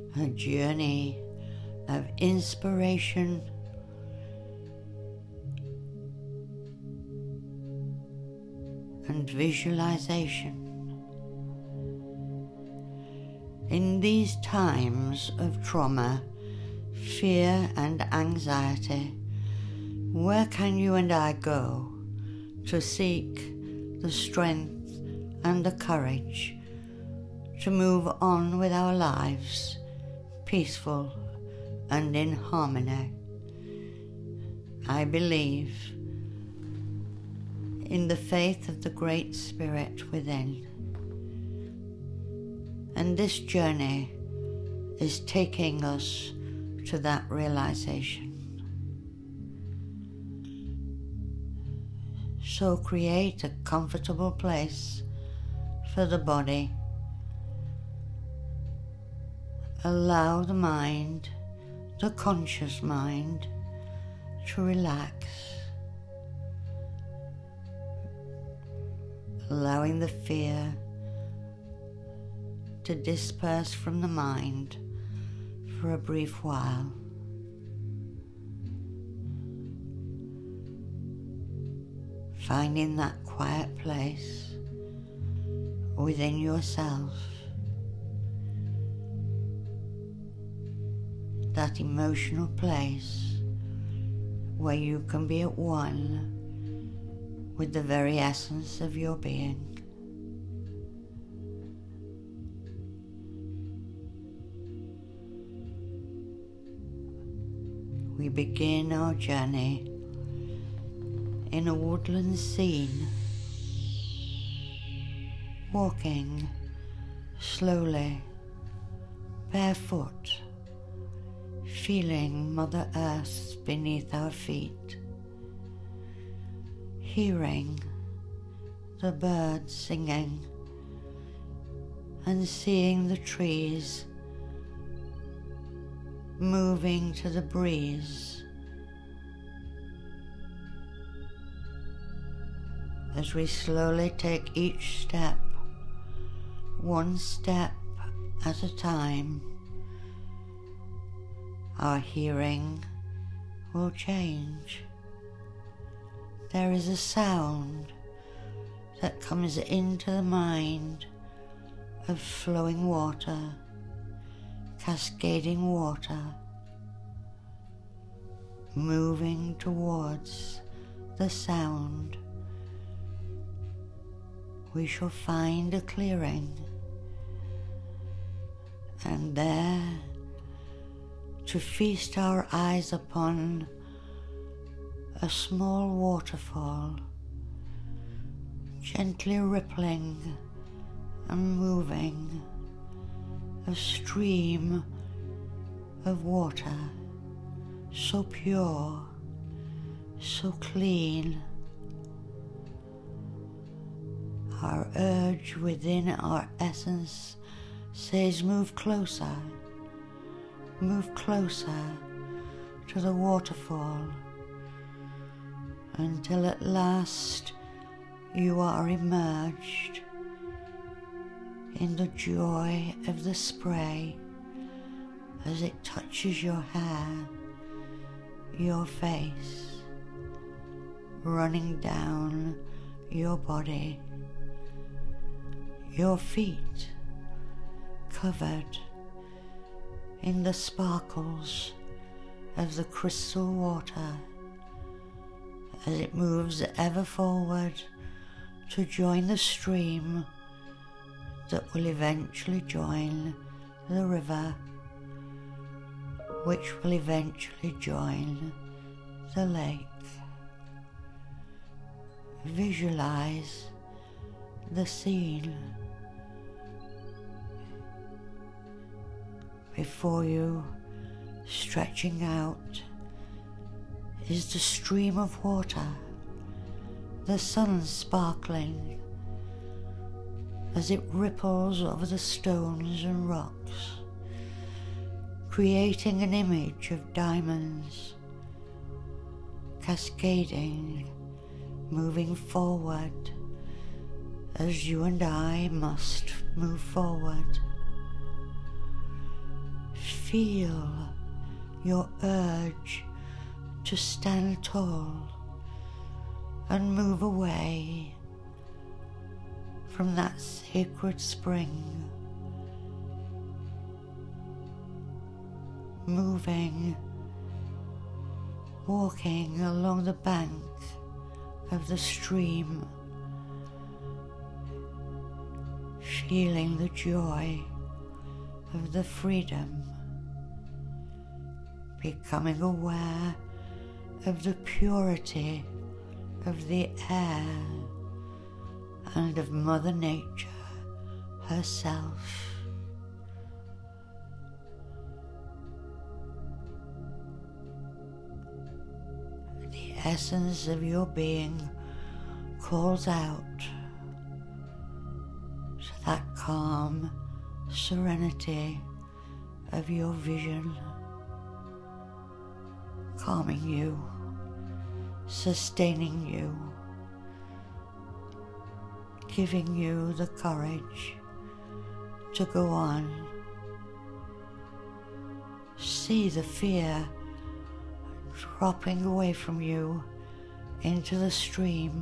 a journey of inspiration and visualization. In these times of trauma, fear and anxiety, where can you and I go to seek the strength and the courage to move on with our lives, peaceful and in harmony? I believe in the faith of the Great Spirit within. And this journey is taking us to that realization. So create a comfortable place for the body. Allow the mind, the conscious mind, to relax, allowing the fear to disperse from the mind for a brief while. Finding that quiet place within yourself, that emotional place where you can be at one with the very essence of your being. We begin our journey in a woodland scene, walking slowly, barefoot, feeling Mother Earth beneath our feet, hearing the birds singing and seeing the trees moving to the breeze. As we slowly take each step, one step at a time, our hearing will change. There is a sound that comes into the mind of flowing water, cascading water, moving towards the sound. We shall find a clearing, and there, to feast our eyes upon a small waterfall, gently rippling and moving, a stream of water, so pure, so clean. Our urge within our essence says, move closer to the waterfall, until at last you are immersed in the joy of the spray as it touches your hair, your face, running down your body, your feet covered in the sparkles of the crystal water as it moves ever forward to join the stream that will eventually join the river, which will eventually join the lake. Visualize the scene before you. Stretching out is the stream of water, the sun sparkling as it ripples over the stones and rocks, creating an image of diamonds, cascading, moving forward as you and I must move forward. Feel your urge to stand tall and move away from that sacred spring, moving, walking along the bank of the stream, feeling the joy of the freedom, becoming aware of the purity of the air and of Mother Nature herself. The essence of your being calls out to that calm serenity of your vision, calming you, sustaining you, giving you the courage to go on. See the fear dropping away from you into the stream.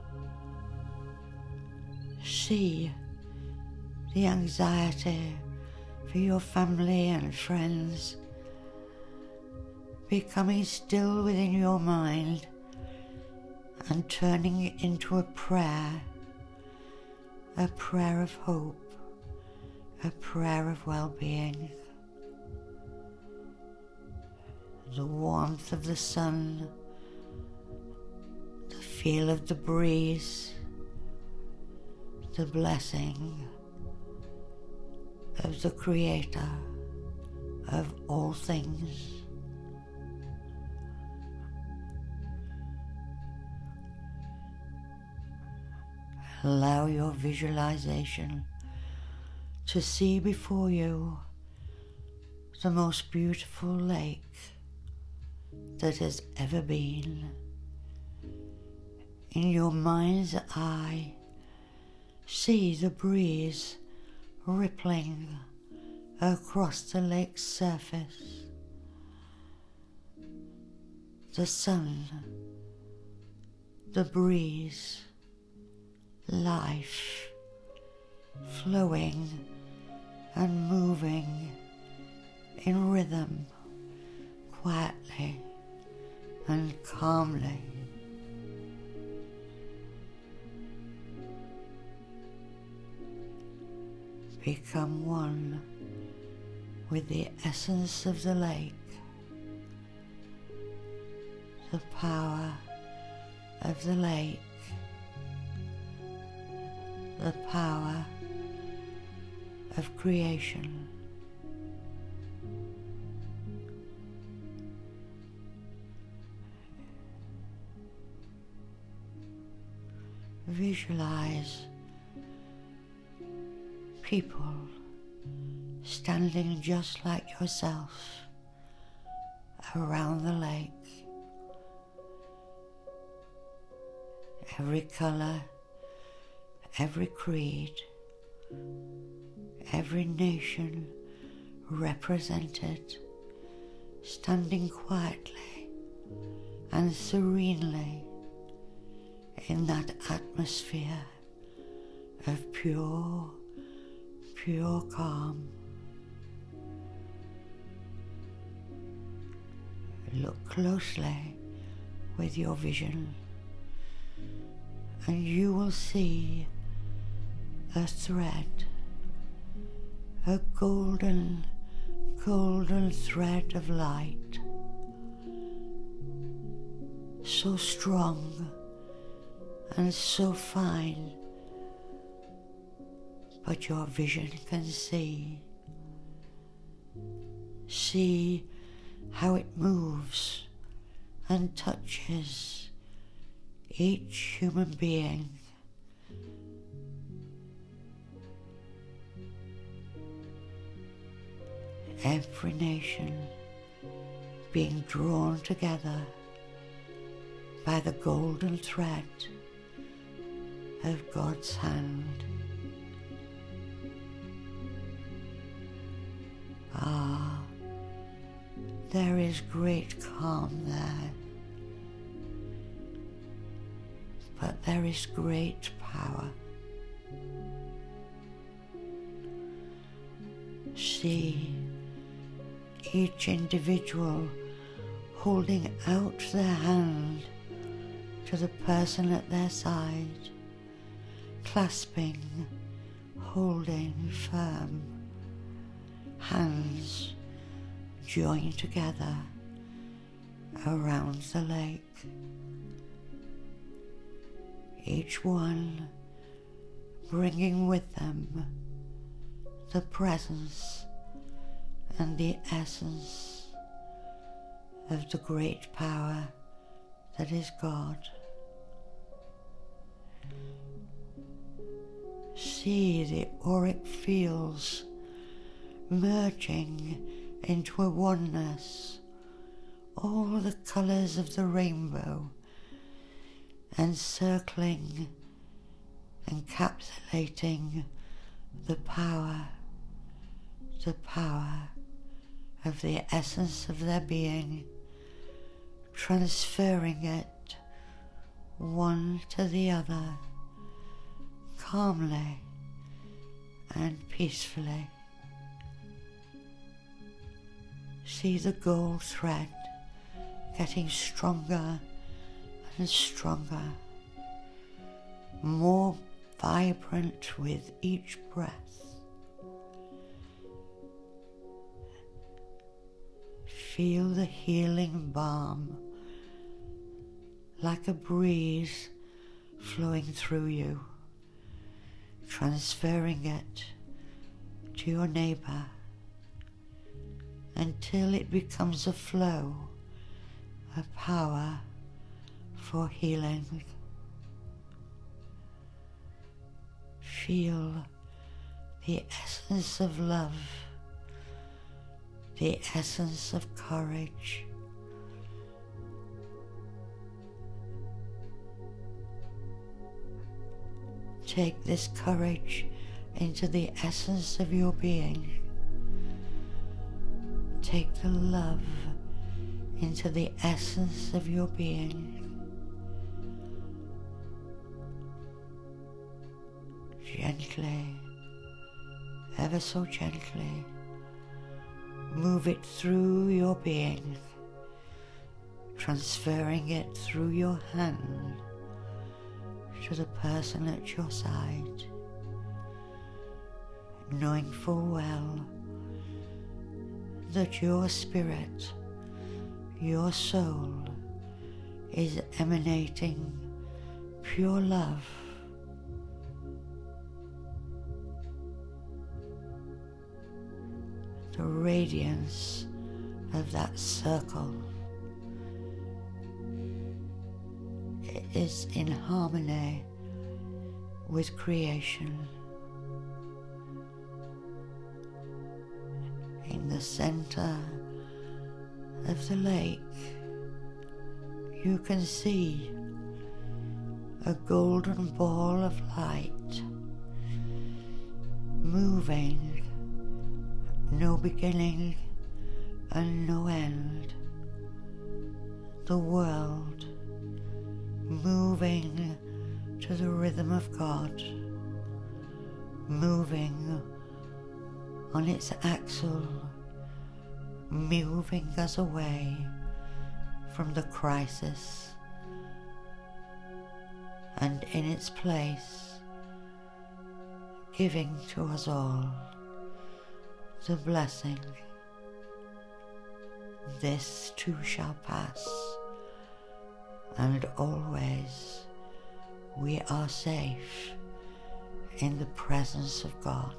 See the anxiety for your family and friends becoming still within your mind and turning it into a prayer of hope, a prayer of well-being. The warmth of the sun, the feel of the breeze, the blessing of the Creator of all things. Allow your visualization to see before you the most beautiful lake that has ever been. In your mind's eye, see the breeze rippling across the lake's surface. The sun, the breeze, life flowing and moving in rhythm, quietly and calmly. Become one with the essence of the lake, the power of the lake, the power of creation. Visualize people standing just like yourself around the lake. Every color, every creed, every nation represented, standing quietly and serenely in that atmosphere of pure calm. Look closely with your vision, and you will see a thread, a golden thread of light, so strong and so fine, but your vision can see how it moves and touches each human being. Every nation being drawn together by the golden thread of God's hand. Ah, There is great calm there, but there is great power. See each individual holding out their hand to the person at their side, clasping, holding firm, hands joined together around the lake. Each one bringing with them the presence and the essence of the great power that is God. See the auric fields merging into a oneness, all the colours of the rainbow encircling, encapsulating the power of the essence of their being, transferring it one to the other, calmly and peacefully. See the gold thread getting stronger and stronger, more vibrant with each breath. Feel the healing balm like a breeze flowing through you, transferring it to your neighbour until it becomes a flow, a power for healing. Feel the essence of love, the essence of courage. Take this courage into the essence of your being. Take the love into the essence of your being. Gently, ever so gently, move it through your being, transferring it through your hand to the person at your side, knowing full well that your spirit, your soul, is emanating pure love. The radiance of that circle is in harmony with creation. In the center of the lake, you can see a golden ball of light moving, no beginning and no end. The world moving to the rhythm of God, moving on its axle, moving us away from the crisis, and in its place, giving to us all the blessing. This too shall pass, and always we are safe in the presence of God.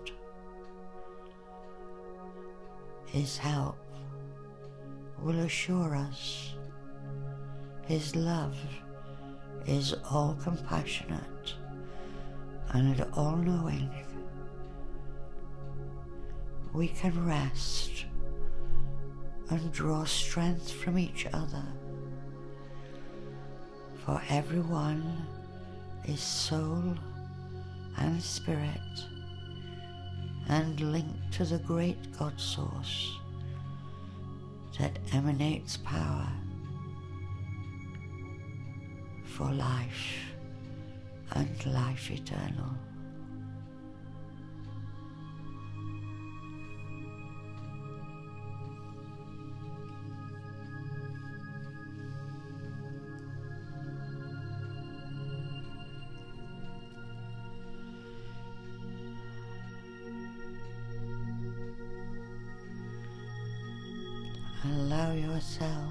His help will assure us. His love is all compassionate and all-knowing. We can rest and draw strength from each other, for everyone is soul and spirit, and linked to the great God Source, that emanates power for life and life eternal. Allow yourself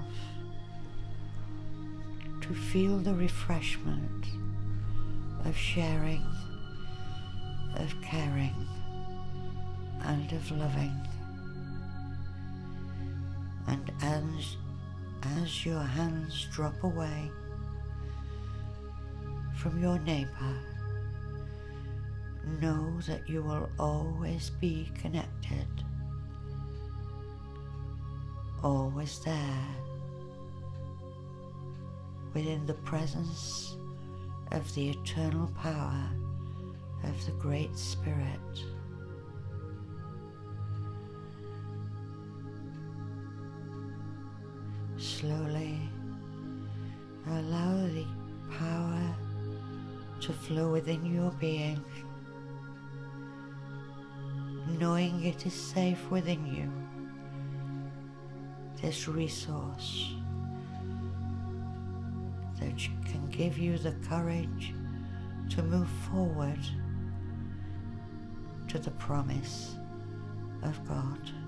to feel the refreshment of sharing, of caring, and of loving. And as your hands drop away from your neighbor, know that you will always be connected, always there, within the presence of the eternal power of the Great Spirit. Slowly allow the power to flow within your being, knowing it is safe within you. This resource that can give you the courage to move forward to the promise of God.